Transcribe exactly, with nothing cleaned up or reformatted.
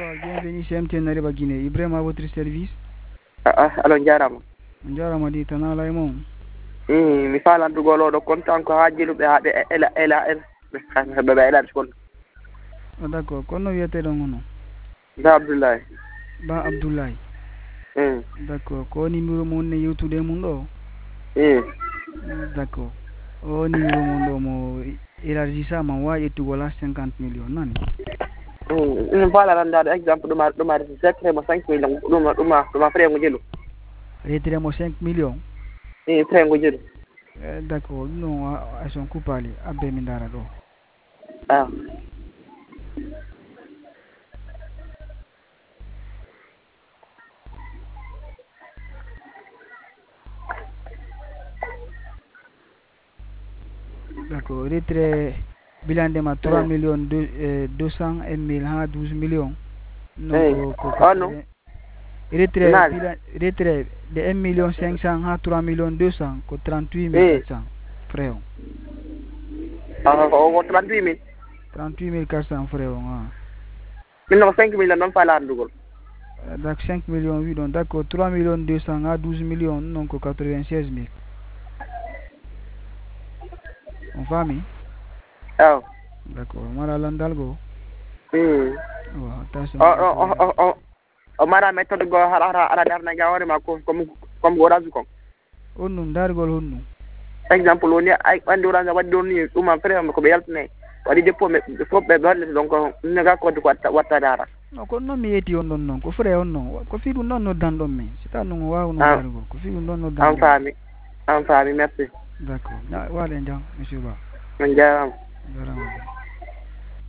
Bonsoir, bienvenue chez M T N Nariba Guinée. Ibrahim à votre service. Ah, alors jarama. Jarama di tanala e mom. Mm, mi falandugo oɗo kontan ko haajiluɓe haaɓe ela ela en ɓeɓe elade kon. Ah, d'accord, kono wiyeteɗo ngono. Ba Abdoulaye. Ba Abdoulaye. Mm. D'accord, ko numéro mon ne yewtude mum ɗo? Mm. D'accord. O numéro mon ɗo mo élargissama wawi ƴettugo la cinquante millions nani. Mm. Min falarandade exemple ɗuma ɗuma secret mo cinq millions ɗuma ɗuma ɗuma frais ngo jelu. Retrait mo cinq millions. Eh, frais ngo jelu. Eh, d'accord, non a son coupali abbe mi dara ɗo. Ah. D'accord, retrait bilan de ma trois millions deux cent mille ha douze millions. Non, ko Ah non. retrait bilan retrait de un million cinq cents ha trois millions deux cents ko trente-huit mille quatre cents frais on. Ah, ko trente-huit mille. trente-huit mille quatre cents frais on ha. Min no cinq millions non falandugol. Donc cinq millions oui donc d'accord trois millions deux cents à douze millions non ko quatre-vingt-seize mille. On famille? Ah. D'accord, mara landalgo. Mm. Oh, attention. Oh oh oh oh. O mara méthode go hara hara ara darna gawore ma ko comme comme go razu ko. Onnum dargol honnu. Exemple woni ay andi orange waddi don ni dum am frère ko be yaltane wadi deppo me fop be balle donc ne ga ko ko watta dara. No ko non mi yeti on non non ko frère on non ko fi dum non no dan don mi c'est pas non waaw no dargol ko fi dum non no dan. En famille. En famille, merci. D'accord. Na walen jam monsieur Ba. On jaram. Jaram.